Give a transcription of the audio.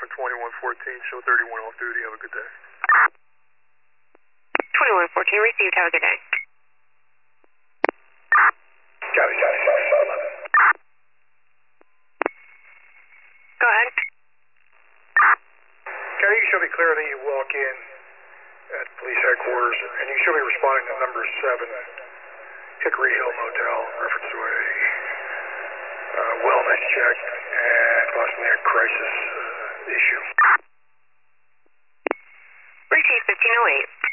2114, show 31 off duty. Have a good day. 2114 received. Have a good day. Copy, 11. Go ahead. Copy, you should be clear that you walk in at police headquarters, and you should be responding to number 7, Hickory Hill Motel, reference to a wellness check and possibly a crisis issue. Received 1508.